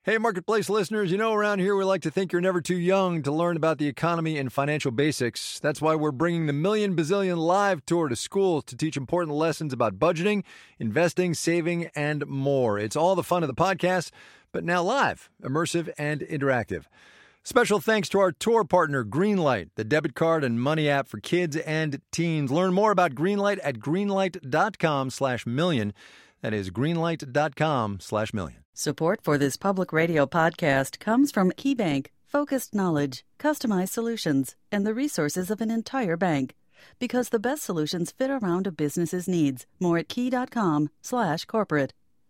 Hey, Marketplace listeners, around here we like to think you're never too young to learn about the economy and financial basics. That's why we're bringing the Million Bazillion Live Tour to schools to teach important lessons about budgeting, investing, saving, and more. It's all the fun of the podcast, but now live, immersive, and interactive. Special thanks to our tour partner, Greenlight, the debit card and money app for kids and teens. Learn more about Greenlight at greenlight.com/million. That is greenlight.com/million. Support for this public radio podcast comes from KeyBank, focused knowledge, customized solutions, and the resources of an entire bank. Because the best solutions fit around a business's needs. More at key.com/corporate.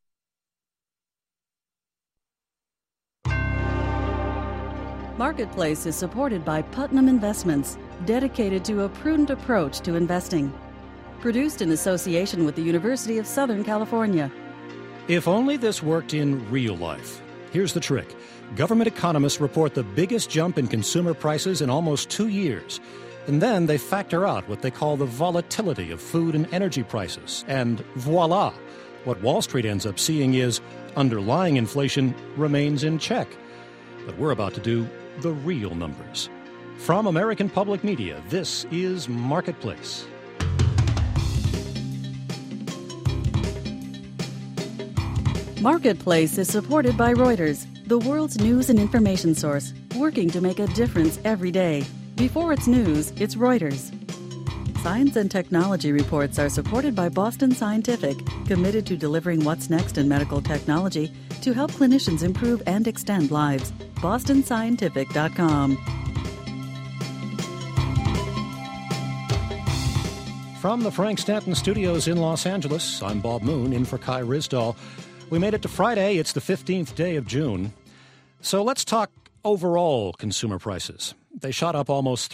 Marketplace is supported by Putnam Investments, dedicated to a prudent approach to investing. Produced in association with the University of Southern California. If only this worked in real life. Here's the trick. Government economists report the biggest jump in consumer prices in almost 2 years. And then they factor out what they call the volatility of food and energy prices. And voila! What Wall Street ends up seeing is underlying inflation remains in check. But we're about to do the real numbers. From American Public Media, this is Marketplace. Marketplace is supported by Reuters, the world's news and information source, working to make a difference every day. Before it's news, it's Reuters. Science and technology reports are supported by Boston Scientific, committed to delivering what's next in medical technology to help clinicians improve and extend lives. BostonScientific.com. From the Frank Stanton Studios in Los Angeles, I'm Bob Moon, in for Kai Risdahl. We made it to Friday. It's the 15th day of June. So let's talk overall consumer prices. They shot up almost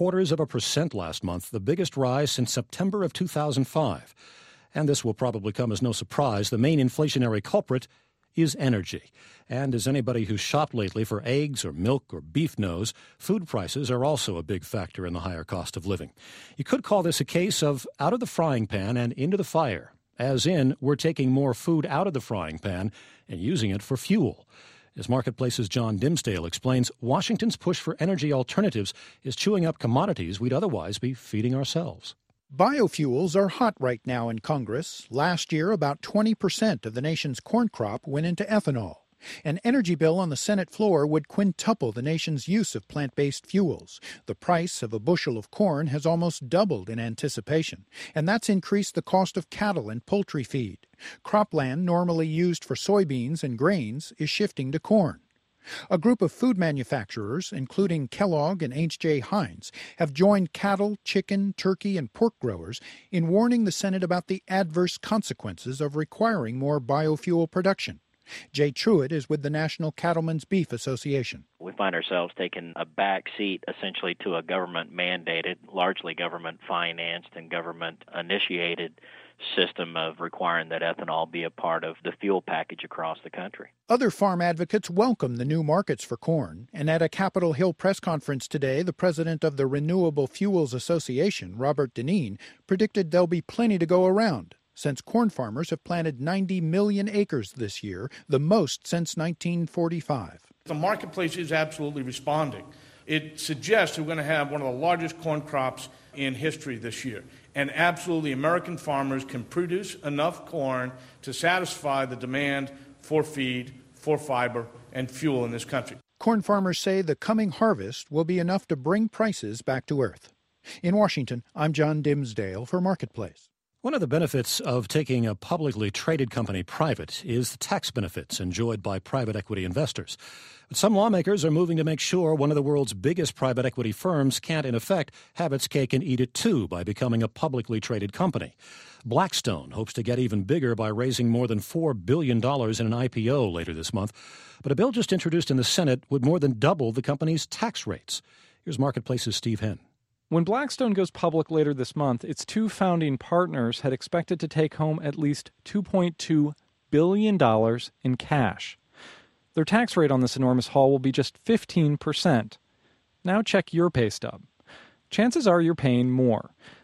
0.75% last month, the biggest rise since September of 2005. And this will probably come as no surprise. The main inflationary culprit is energy. And as anybody who's shopped lately for eggs or milk or beef knows, food prices are also a big factor in the higher cost of living. You could call this a case of out of the frying pan and into the fire. As in, we're taking more food out of the frying pan and using it for fuel. As Marketplace's John Dimsdale explains, Washington's push for energy alternatives is chewing up commodities we'd otherwise be feeding ourselves. Biofuels are hot right now in Congress. Last year, about 20% of the nation's corn crop went into ethanol. An energy bill on the Senate floor would quintuple the nation's use of plant-based fuels. The price of a bushel of corn has almost doubled in anticipation, and that's increased the cost of cattle and poultry feed. Cropland, normally used for soybeans and grains, is shifting to corn. A group of food manufacturers, including Kellogg and H.J. Heinz, have joined cattle, chicken, turkey, and pork growers in warning the Senate about the adverse consequences of requiring more biofuel production. Jay Truitt is with the National Cattlemen's Beef Association. We find ourselves taking a back seat essentially to a government-mandated, largely government-financed and government-initiated system of requiring that ethanol be a part of the fuel package across the country. Other farm advocates welcome the new markets for corn, and at a Capitol Hill press conference today, the president of the Renewable Fuels Association, Robert Deneen, predicted there'll be plenty to go around, since corn farmers have planted 90 million acres this year, the most since 1945. The marketplace is absolutely responding. It suggests we're going to have one of the largest corn crops in history this year. And absolutely, American farmers can produce enough corn to satisfy the demand for feed, for fiber, and fuel in this country. Corn farmers say the coming harvest will be enough to bring prices back to earth. In Washington, I'm John Dimsdale for Marketplace. One of the benefits of taking a publicly traded company private is the tax benefits enjoyed by private equity investors. But some lawmakers are moving to make sure one of the world's biggest private equity firms can't, in effect, have its cake and eat it too by becoming a publicly traded company. Blackstone hopes to get even bigger by raising more than $4 billion in an IPO later this month. But a bill just introduced in the Senate would more than double the company's tax rates. Here's Marketplace's Steve Henn. When Blackstone goes public later this month, its two founding partners had expected to take home at least $2.2 billion in cash. Their tax rate on this enormous haul will be just 15%. Now check your pay stub. Chances are you're paying more.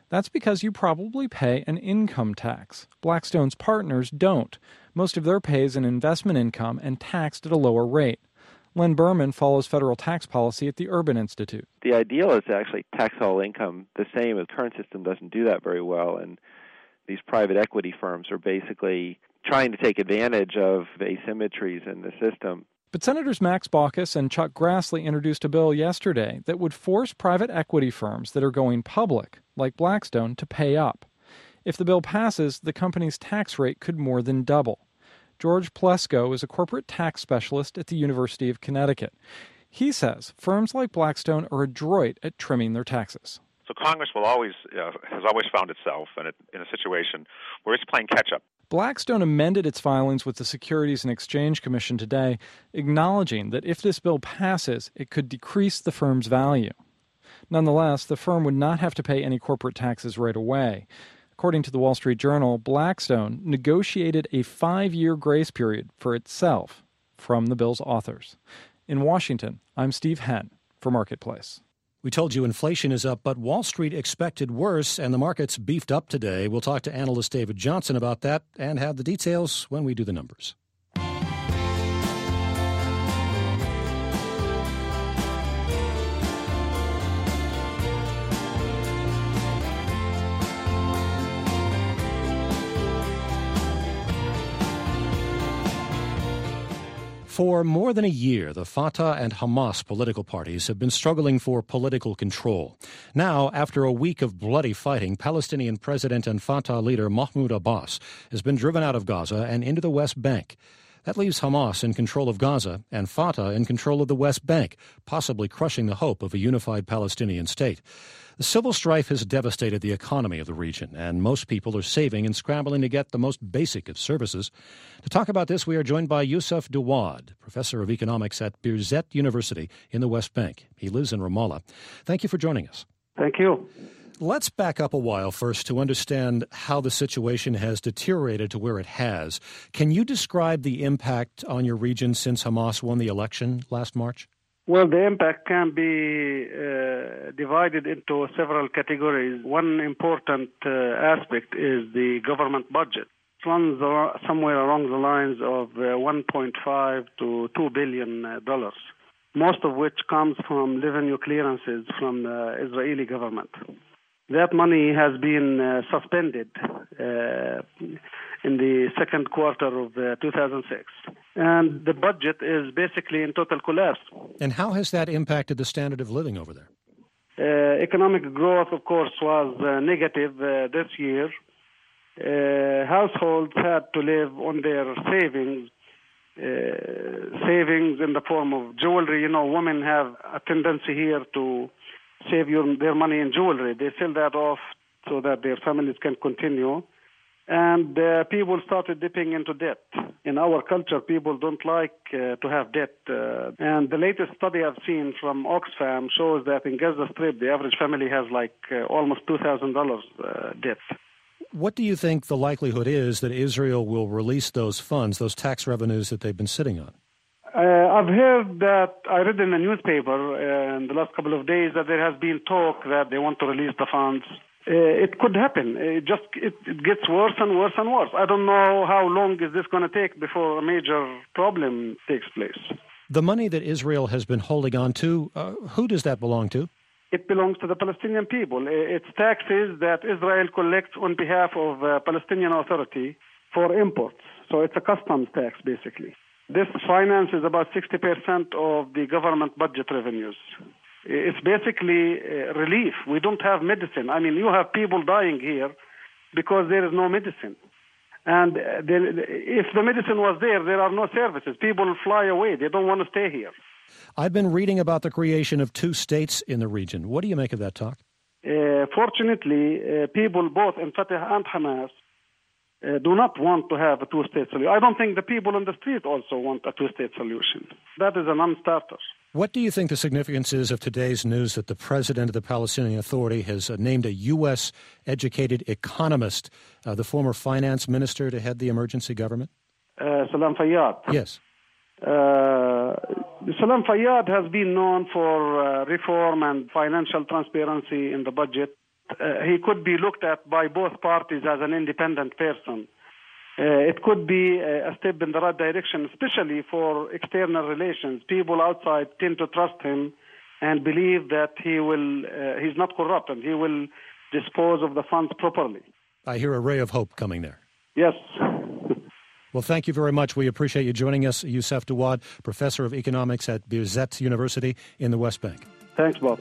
That's because you probably pay an income tax. Blackstone's partners don't. Most of their pay is an investment income and taxed at a lower rate. Len Berman follows federal tax policy at the Urban Institute. The ideal is to actually tax all income the same. The current system doesn't do that very well, and these private equity firms are basically trying to take advantage of asymmetries in the system. But Senators Max Baucus and Chuck Grassley introduced a bill yesterday that would force private equity firms that are going public, like Blackstone, to pay up. If the bill passes, the company's tax rate could more than double. George Plesko is a corporate tax specialist at the University of Connecticut. He says firms like Blackstone are adroit at trimming their taxes. So Congress has always found itself in a situation where it's playing catch-up. Blackstone amended its filings with the Securities and Exchange Commission today, acknowledging that if this bill passes, it could decrease the firm's value. Nonetheless, the firm would not have to pay any corporate taxes right away. According to the Wall Street Journal, Blackstone negotiated a 5-year grace period for itself from the bill's authors. In Washington, I'm Steve Henn for Marketplace. We told you inflation is up, but Wall Street expected worse, and the markets beefed up today. We'll talk to analyst David Johnson about that and have the details when we do the numbers. For more than a year, the Fatah and Hamas political parties have been struggling for political control. Now, after a week of bloody fighting, Palestinian President and Fatah leader Mahmoud Abbas has been driven out of Gaza and into the West Bank. That leaves Hamas in control of Gaza and Fatah in control of the West Bank, possibly crushing the hope of a unified Palestinian state. The civil strife has devastated the economy of the region, and most people are saving and scrambling to get the most basic of services. To talk about this, we are joined by Youssef Douad, professor of economics at Birzeit University in the West Bank. He lives in Ramallah. Thank you for joining us. Thank you. Let's back up a while first to understand how the situation has deteriorated to where it has. Can you describe the impact on your region since Hamas won the election last March? Well, the impact can be divided into several categories. One important aspect is the government budget. It runs somewhere along the lines of $1.5 to $2 billion, most of which comes from revenue clearances from the Israeli government. That money has been suspended in the second quarter of 2006. And the budget is basically in total collapse. And how has that impacted the standard of living over there? Economic growth, of course, was negative this year. Households had to live on their savings in the form of jewelry. You know, women have a tendency here to save their money in jewelry. They sell that off so that their families can continue. And people started dipping into debt. In our culture, people don't like to have debt. And the latest study I've seen from Oxfam shows that in Gaza Strip, the average family has almost $2,000 debt. What do you think the likelihood is that Israel will release those funds, those tax revenues that they've been sitting on? I've heard that, I read in the newspaper in the last couple of days that there has been talk that they want to release the funds. It could happen. It gets worse and worse and worse. I don't know how long is this going to take before a major problem takes place. The money that Israel has been holding on to, who does that belong to? It belongs to the Palestinian people. It's taxes that Israel collects on behalf of Palestinian Authority for imports. So it's a customs tax, basically. This finances about 60% of the government budget revenues. It's basically relief. We don't have medicine. I mean, you have people dying here because there is no medicine. And if the medicine was there, there are no services. People fly away. They don't want to stay here. I've been reading about the creation of 2 states in the region. What do you make of that talk? Fortunately, people both in Fatah and Hamas do not want to have a 2-state solution. I don't think the people on the street also want a 2-state solution. That is a non-starter. What do you think the significance is of today's news that the president of the Palestinian Authority has named a U.S.-educated economist, the former finance minister, to head the emergency government? Salam Fayyad. Yes. Salam Fayyad has been known for reform and financial transparency in the budget. he could be looked at by both parties as an independent person. It could be a step in the right direction, especially for external relations. People outside tend to trust him and believe that he's not corrupt and he will dispose of the funds properly. I hear a ray of hope coming there. Yes. Well, thank you very much. We appreciate you joining us, Youssef Dawad, professor of economics at Birzeit University in the West Bank. Thanks, Bob.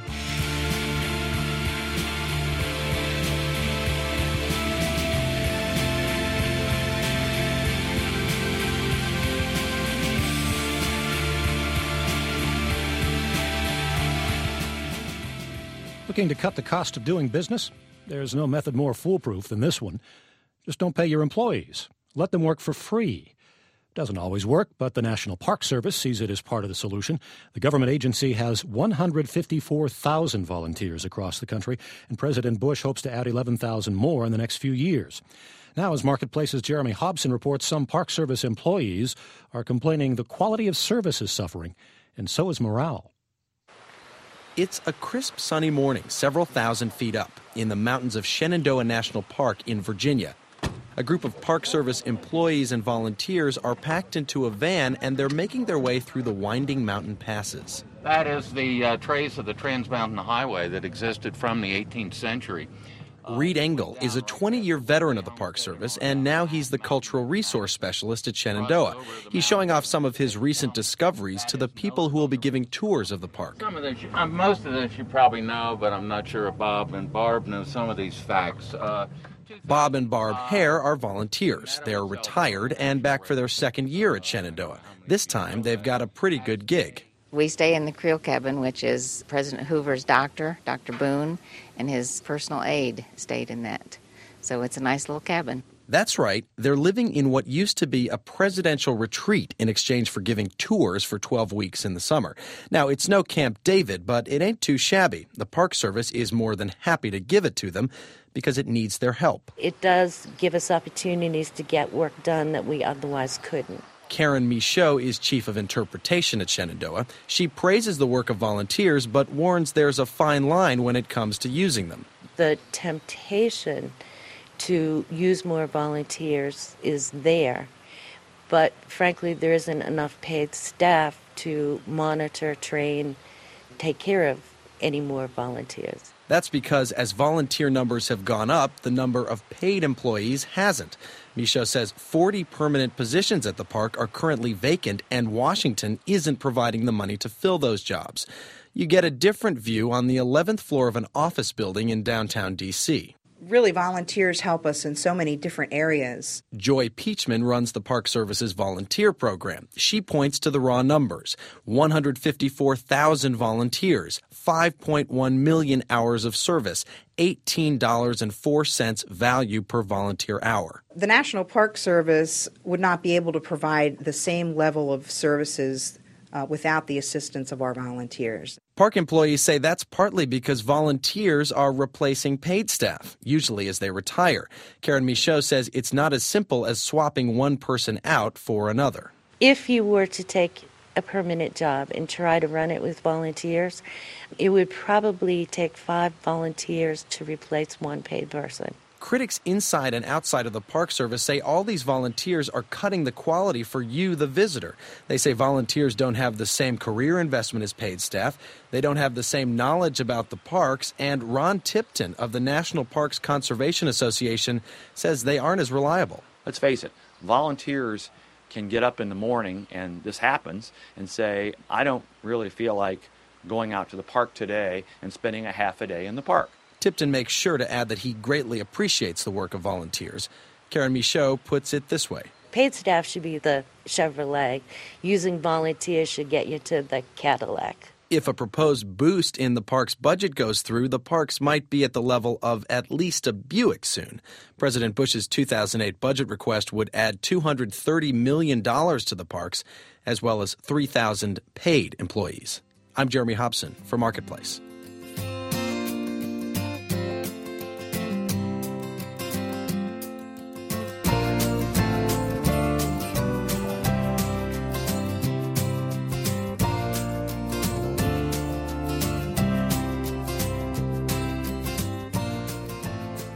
Looking to cut the cost of doing business? There's no method more foolproof than this one. Just don't pay your employees. Let them work for free. Doesn't always work, but the National Park Service sees it as part of the solution. The government agency has 154,000 volunteers across the country, and President Bush hopes to add 11,000 more in the next few years. Now, as Marketplace's Jeremy Hobson reports, some Park Service employees are complaining the quality of service is suffering, and so is morale. It's a crisp, sunny morning, several thousand feet up, in the mountains of Shenandoah National Park in Virginia. A group of Park Service employees and volunteers are packed into a van, and they're making their way through the winding mountain passes. That is the trace of the Trans Mountain Highway that existed from the 18th century. Reed Engel is a 20-year veteran of the Park Service, and now he's the cultural resource specialist at Shenandoah. He's showing off some of his recent discoveries to the people who will be giving tours of the park. Some of this, most of this you probably know, but I'm not sure if Bob and Barb know some of these facts. Bob and Barb Hare are volunteers. They're retired and back for their second year at Shenandoah. This time, they've got a pretty good gig. We stay in the Creel cabin, which is President Hoover's doctor, Dr. Boone, and his personal aide stayed in that. So it's a nice little cabin. That's right. They're living in what used to be a presidential retreat in exchange for giving tours for 12 weeks in the summer. Now, it's no Camp David, but it ain't too shabby. The Park Service is more than happy to give it to them because it needs their help. It does give us opportunities to get work done that we otherwise couldn't. Karen Michaud is chief of interpretation at Shenandoah. She praises the work of volunteers, but warns there's a fine line when it comes to using them. The temptation to use more volunteers is there, but frankly, there isn't enough paid staff to monitor, train, take care of any more volunteers. That's because as volunteer numbers have gone up, the number of paid employees hasn't. Michaud says 40 permanent positions at the park are currently vacant, and Washington isn't providing the money to fill those jobs. You get a different view on the 11th floor of an office building in downtown D.C. Really, volunteers help us in so many different areas. Joy Peachman runs the Park Service's volunteer program. She points to the raw numbers: 154,000 volunteers, 5.1 million hours of service, $18.04 value per volunteer hour. The National Park Service would not be able to provide the same level of services without the assistance of our volunteers. Park employees say that's partly because volunteers are replacing paid staff, usually as they retire. Karen Michaud says it's not as simple as swapping one person out for another. If you were to take a permanent job and try to run it with volunteers, it would probably take 5 volunteers to replace one paid person. Critics inside and outside of the Park Service say all these volunteers are cutting the quality for you, the visitor. They say volunteers don't have the same career investment as paid staff. They don't have the same knowledge about the parks. And Ron Tipton of the National Parks Conservation Association says they aren't as reliable. Let's face it, volunteers can get up in the morning, and this happens, and say, I don't really feel like going out to the park today and spending a half a day in the park. Tipton makes sure to add that he greatly appreciates the work of volunteers. Karen Michaud puts it this way. Paid staff should be the Chevrolet. Using volunteers should get you to the Cadillac. If a proposed boost in the park's budget goes through, the parks might be at the level of at least a Buick soon. President Bush's 2008 budget request would add $230 million to the parks, as well as 3,000 paid employees. I'm Jeremy Hobson for Marketplace.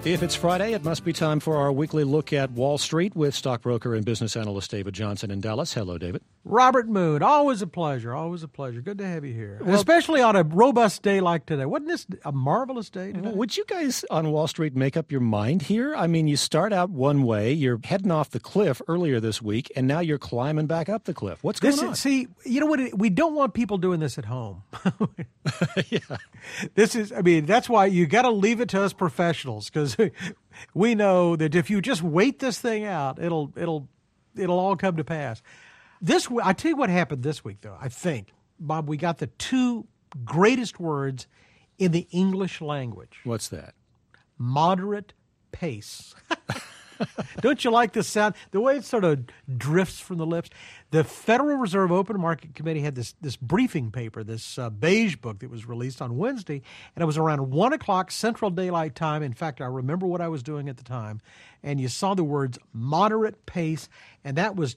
If it's Friday, it must be time for our weekly look at Wall Street with stockbroker and business analyst David Johnson in Dallas. Hello, David. Robert Moon, always a pleasure, always a pleasure. Good to have you here, especially on a robust day like today. Wasn't this a marvelous day today? Would you guys on Wall Street make up your mind here? I mean, you start out one way, you're heading off the cliff earlier this week, and now you're climbing back up the cliff. What's going on? See, you know what? We don't want people doing this at home. Yeah. That's why you got to leave it to us professionals, because we know that if you just wait this thing out, it'll all come to pass. I tell you what happened this week, though. I think, Bob, we got the two greatest words in the English language. What's that? Moderate pace. Don't you like the sound? The way it sort of drifts from the lips. The Federal Reserve Open Market Committee had this briefing paper, this beige book that was released on Wednesday, and it was around 1 o'clock Central Daylight Time. In fact, I remember what I was doing at the time, and you saw the words moderate pace, and that was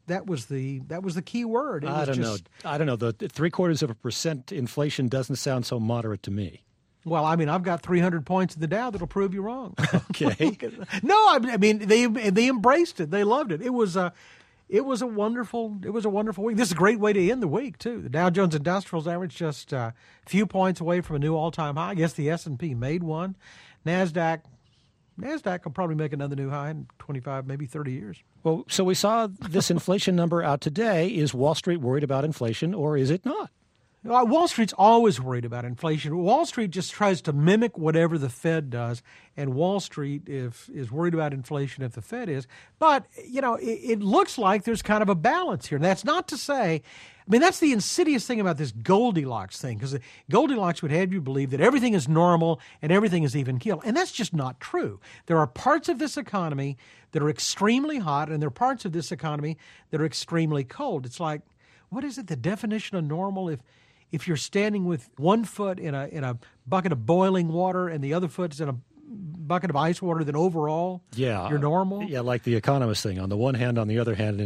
the key word. I don't know. The 0.75% inflation doesn't sound so moderate to me. Well, I mean, I've got 300 points in the Dow that'll prove you wrong. Okay. No, I mean they embraced it. They loved it. It was a wonderful week. This is a great way to end the week too. The Dow Jones Industrials average just a few points away from a new all-time high. I guess the S&P made one. Nasdaq will probably make another new high in 25, maybe 30 years. Well, so we saw this inflation number out today. Is Wall Street worried about inflation, or is it not? Wall Street's always worried about inflation. Wall Street just tries to mimic whatever the Fed does, and Wall Street is worried about inflation if the Fed is. But, it looks like there's kind of a balance here. And that's not to say, that's the insidious thing about this Goldilocks thing, because Goldilocks would have you believe that everything is normal and everything is even keel. And that's just not true. There are parts of this economy that are extremely hot, and there are parts of this economy that are extremely cold. It's like, what is it, the definition of normal? If you're standing with one foot in a bucket of boiling water and the other foot is in a bucket of ice water, then overall you're normal. Yeah, like the Economist thing. On the one hand, on the other hand,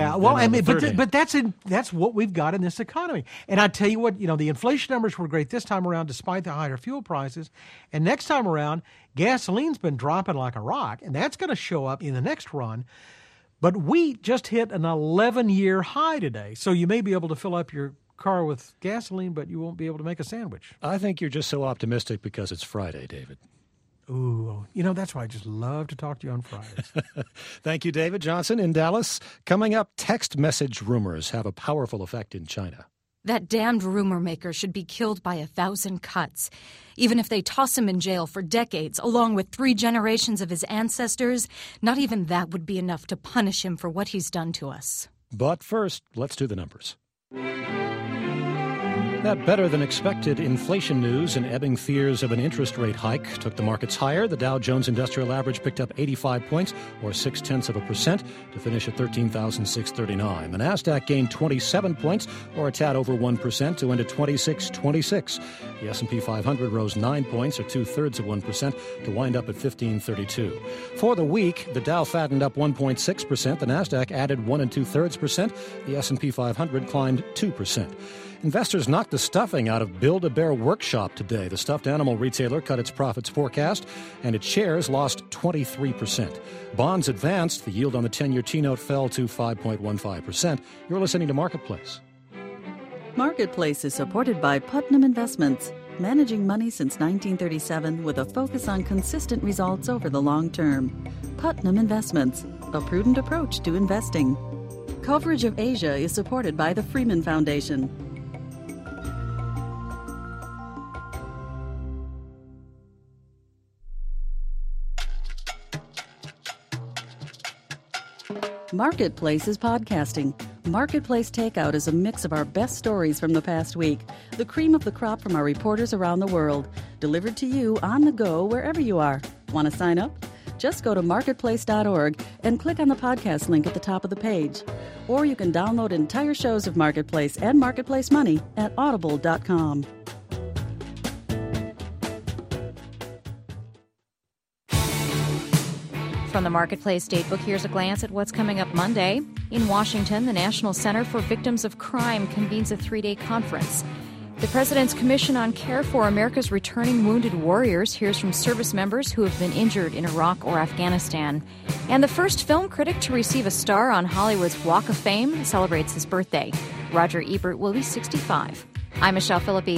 but that's what we've got in this economy. And I tell you what, the inflation numbers were great this time around, despite the higher fuel prices. And next time around, gasoline's been dropping like a rock, and that's going to show up in the next run. But we just hit an 11-year high today, so you may be able to fill up your car with gasoline, but you won't be able to make a sandwich. I think you're just so optimistic because it's Friday, David. Ooh, that's why I just love to talk to you on Fridays. Thank you, David Johnson in Dallas. Coming up, text message rumors have a powerful effect in China. That damned rumor maker should be killed by 1,000 cuts. Even if they toss him in jail for decades, along with 3 generations of his ancestors, not even that would be enough to punish him for what he's done to us. But first, let's do the numbers. That better-than-expected inflation news and ebbing fears of an interest rate hike took the markets higher. The Dow Jones Industrial Average picked up 85 points, or 0.6%, to finish at 13,639. The Nasdaq gained 27 points, or a tad over 1%, to end at 2626. The S&P 500 rose 9 points, or 0.2%, to wind up at 1532. For the week, the Dow fattened up 1.6%. The Nasdaq added 1.2%. The S&P 500 climbed 2%. Investors knocked the stuffing out of Build-A-Bear Workshop today. The stuffed animal retailer cut its profits forecast, and its shares lost 23%. Bonds advanced. The yield on the 10-year T-note fell to 5.15%. You're listening to Marketplace. Marketplace is supported by Putnam Investments, managing money since 1937 with a focus on consistent results over the long term. Putnam Investments, a prudent approach to investing. Coverage of Asia is supported by the Freeman Foundation. Marketplace is podcasting. Marketplace Takeout is a mix of our best stories from the past week, the cream of the crop from our reporters around the world, delivered to you on the go wherever you are. Want to sign up? Just go to marketplace.org and click on the podcast link at the top of the page. Or you can download entire shows of Marketplace and Marketplace Money at audible.com. From the Marketplace Datebook, here's a glance at what's coming up Monday. In Washington, the National Center for Victims of Crime convenes a 3-day conference. The President's Commission on Care for America's Returning Wounded Warriors hears from service members who have been injured in Iraq or Afghanistan. And the first film critic to receive a star on Hollywood's Walk of Fame celebrates his birthday. Roger Ebert will be 65. I'm Michelle Philippi.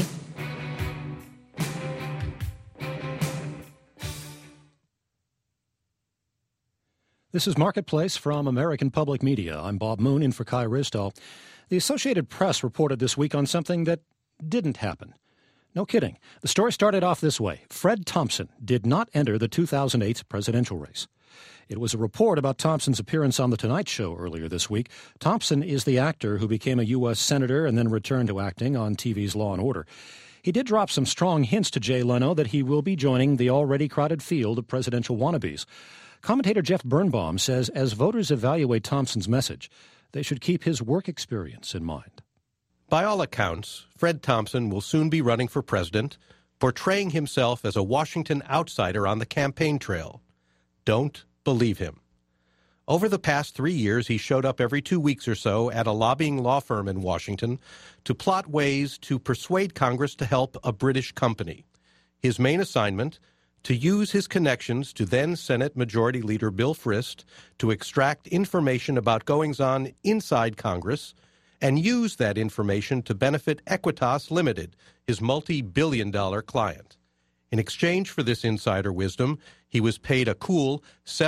This is Marketplace from American Public Media. I'm Bob Moon in for Kai Risdall. The Associated Press reported this week on something that didn't happen. No kidding. The story started off this way. Fred Thompson did not enter the 2008 presidential race. It was a report about Thompson's appearance on The Tonight Show earlier this week. Thompson is the actor who became a U.S. senator and then returned to acting on TV's Law & Order. He did drop some strong hints to Jay Leno that he will be joining the already crowded field of presidential wannabes. Commentator Jeff Birnbaum says as voters evaluate Thompson's message, they should keep his work experience in mind. By all accounts, Fred Thompson will soon be running for president, portraying himself as a Washington outsider on the campaign trail. Don't believe him. Over the past 3 years, he showed up every 2 weeks or so at a lobbying law firm in Washington to plot ways to persuade Congress to help a British company. His main assignment, to use his connections to then Senate Majority Leader Bill Frist to extract information about goings-on inside Congress and use that information to benefit Equitas Limited, his multi-billion-dollar client. In exchange for this insider wisdom, he was paid a cool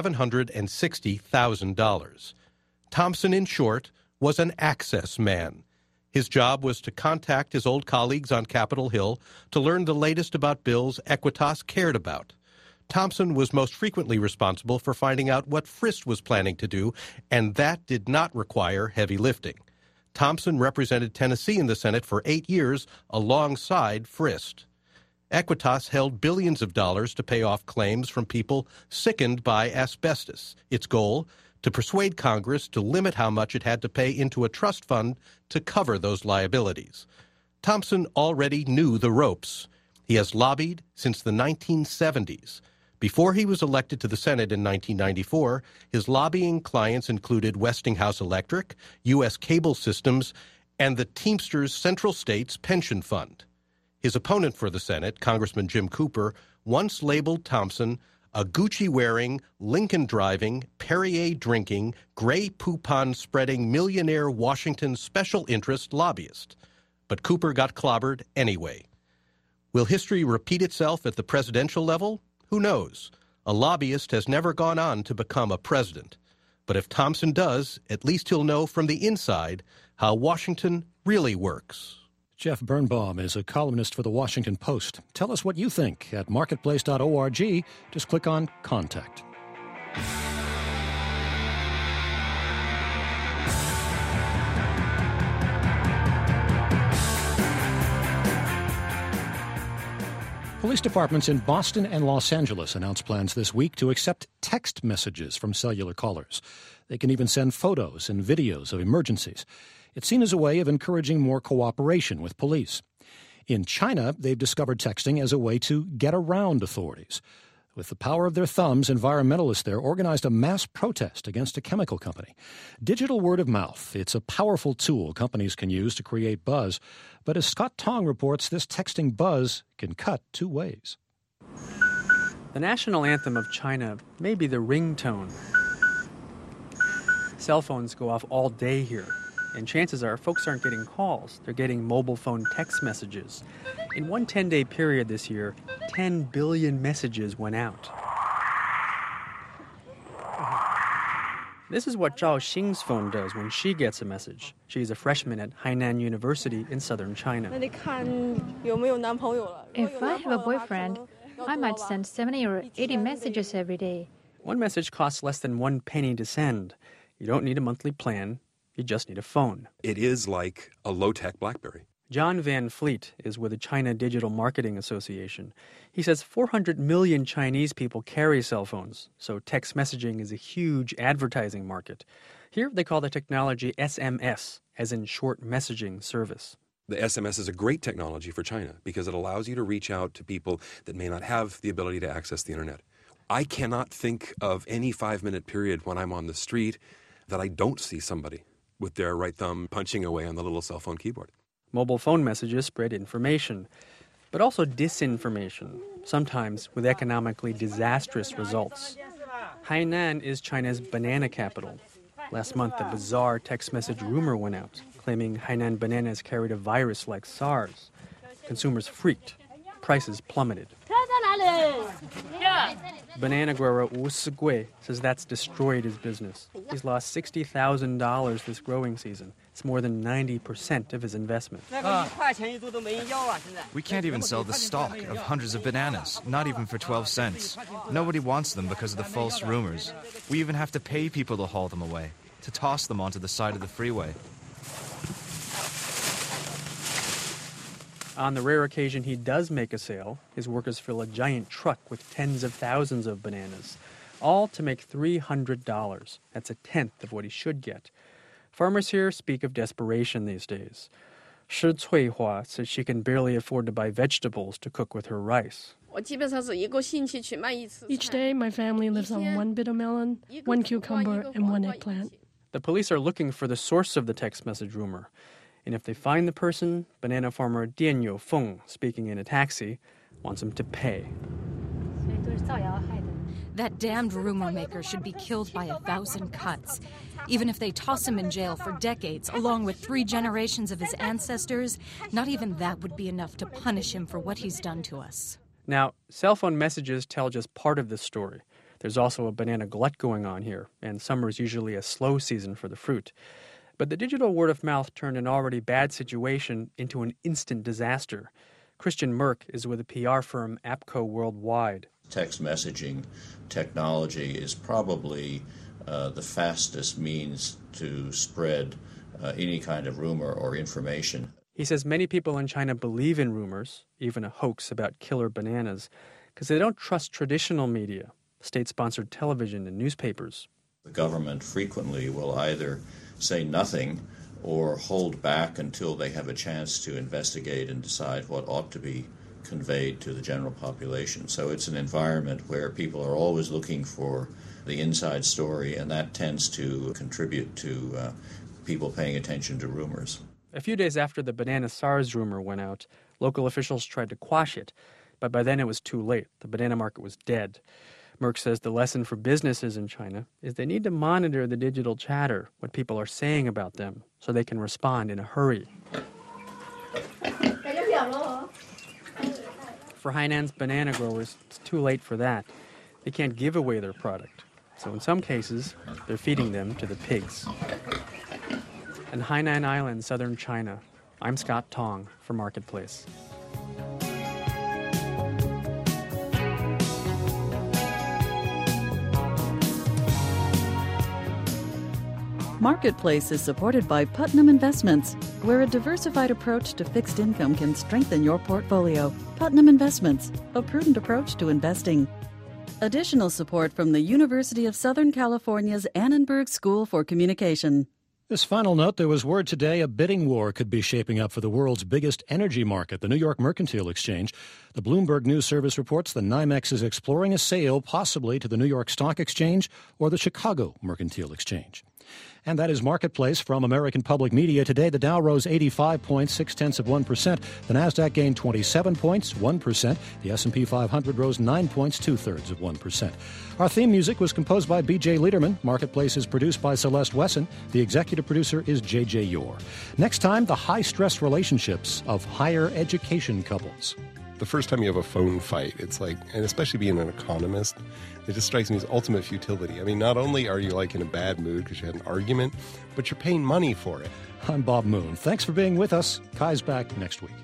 $760,000. Thompson, in short, was an access man. His job was to contact his old colleagues on Capitol Hill to learn the latest about bills Equitas cared about. Thompson was most frequently responsible for finding out what Frist was planning to do, and that did not require heavy lifting. Thompson represented Tennessee in the Senate for 8 years alongside Frist. Equitas held billions of dollars to pay off claims from people sickened by asbestos. Its goal, to persuade Congress to limit how much it had to pay into a trust fund to cover those liabilities. Thompson already knew the ropes. He has lobbied since the 1970s. Before he was elected to the Senate in 1994, his lobbying clients included Westinghouse Electric, U.S. Cable Systems, and the Teamsters Central States Pension Fund. His opponent for the Senate, Congressman Jim Cooper, once labeled Thompson a Gucci-wearing, Lincoln-driving, Perrier-drinking, Grey Poupon-spreading millionaire Washington special interest lobbyist. But Cooper got clobbered anyway. Will history repeat itself at the presidential level? Who knows? A lobbyist has never gone on to become a president. But if Thompson does, at least he'll know from the inside how Washington really works. Jeff Birnbaum is a columnist for The Washington Post. Tell us what you think at marketplace.org. Just click on Contact. Police departments in Boston and Los Angeles announced plans this week to accept text messages from cellular callers. They can even send photos and videos of emergencies. It's seen as a way of encouraging more cooperation with police. In China, they've discovered texting as a way to get around authorities. With the power of their thumbs, environmentalists there organized a mass protest against a chemical company. Digital word of mouth, it's a powerful tool companies can use to create buzz. But as Scott Tong reports, this texting buzz can cut 2 ways. The national anthem of China may be the ringtone. Cell phones go off all day here. And chances are folks aren't getting calls. They're getting mobile phone text messages. In one 10-day period this year, 10 billion messages went out. This is what Zhao Xing's phone does when she gets a message. She's a freshman at Hainan University in southern China. If I have a boyfriend, I might send 70 or 80 messages every day. One message costs less than 1 penny to send. You don't need a monthly plan. You just need a phone. It is like a low-tech BlackBerry. John Van Fleet is with the China Digital Marketing Association. He says 400 million Chinese people carry cell phones, so text messaging is a huge advertising market. Here they call the technology SMS, as in short messaging service. The SMS is a great technology for China because it allows you to reach out to people that may not have the ability to access the internet. I cannot think of any 5-minute period when I'm on the street that I don't see somebody with their right thumb punching away on the little cell phone keyboard. Mobile phone messages spread information, but also disinformation, sometimes with economically disastrous results. Hainan is China's banana capital. Last month, a bizarre text message rumor went out, claiming Hainan bananas carried a virus like SARS. Consumers freaked. Prices plummeted. Banana grower Wu Sigui says that's destroyed his business. He's lost $60,000 this growing season. It's more than 90% of his investment. We can't even sell the stock of hundreds of bananas, not even for 12 cents. Nobody wants them because of the false rumors. We even have to pay people to haul them away, to toss them onto the side of the freeway. On the rare occasion he does make a sale, his workers fill a giant truck with tens of thousands of bananas, all to make $300. That's a tenth of what he should get. Farmers here speak of desperation these days. Shi Cuihua says she can barely afford to buy vegetables to cook with her rice. Each day, my family lives on one bitter melon, one cucumber, and one eggplant. The police are looking for the source of the text message rumor. And if they find the person, banana farmer Dian Youfeng, speaking in a taxi, wants him to pay. That damned rumor maker should be killed by 1,000 cuts. Even if they toss him in jail for decades, along with 3 generations of his ancestors, not even that would be enough to punish him for what he's done to us. Now, cell phone messages tell just part of this story. There's also a banana glut going on here, and summer is usually a slow season for the fruit. But the digital word of mouth turned an already bad situation into an instant disaster. Christian Merck is with the PR firm APCO Worldwide. Text messaging technology is probably the fastest means to spread any kind of rumor or information. He says many people in China believe in rumors, even a hoax about killer bananas, because they don't trust traditional media, state-sponsored television and newspapers. The government frequently will either say nothing or hold back until they have a chance to investigate and decide what ought to be conveyed to the general population. So it's an environment where people are always looking for the inside story, and that tends to contribute to people paying attention to rumors. A few days after the banana SARS rumor went out, local officials tried to quash it, but by then it was too late. The banana market was dead. Merck says the lesson for businesses in China is they need to monitor the digital chatter, what people are saying about them, so they can respond in a hurry. For Hainan's banana growers, it's too late for that. They can't give away their product. So in some cases, they're feeding them to the pigs. In Hainan Island, southern China, I'm Scott Tong for Marketplace. Marketplace is supported by Putnam Investments, where a diversified approach to fixed income can strengthen your portfolio. Putnam Investments, a prudent approach to investing. Additional support from the University of Southern California's Annenberg School for Communication. This final note, there was word today a bidding war could be shaping up for the world's biggest energy market, the New York Mercantile Exchange. The Bloomberg News Service reports the NYMEX is exploring a sale possibly to the New York Stock Exchange or the Chicago Mercantile Exchange. And that is Marketplace from American Public Media. Today, the Dow rose 85 points, 0.6%. The Nasdaq gained 27 points, 1%. The S&P 500 rose 9 points, 0.2%. Our theme music was composed by B.J. Liederman. Marketplace is produced by Celeste Wesson. The executive producer is J.J. Yore. Next time, the high-stress relationships of higher education couples. The first time you have a phone fight, it's like, and especially being an economist, it just strikes me as ultimate futility. I mean, not only are you like in a bad mood because you had an argument, but you're paying money for it. I'm Bob Moon. Thanks for being with us. Kai's back next week.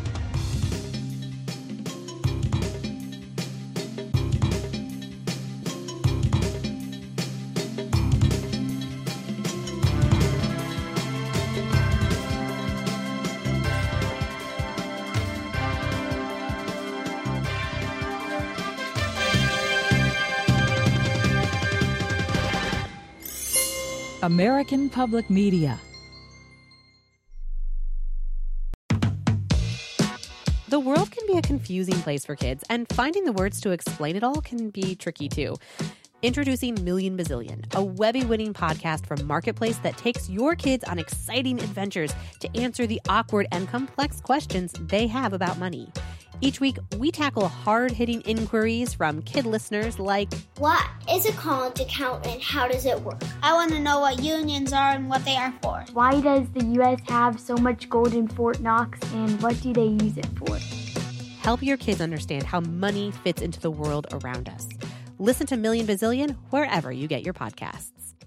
American Public Media. The world can be a confusing place for kids, and finding the words to explain it all can be tricky too. Introducing Million Bazillion, a Webby-winning podcast from Marketplace that takes your kids on exciting adventures to answer the awkward and complex questions they have about money. Each week, we tackle hard-hitting inquiries from kid listeners like, what is a college account and how does it work? I want to know what unions are and what they are for. Why does the U.S. have so much gold in Fort Knox and what do they use it for? Help your kids understand how money fits into the world around us. Listen to Million Bazillion wherever you get your podcasts.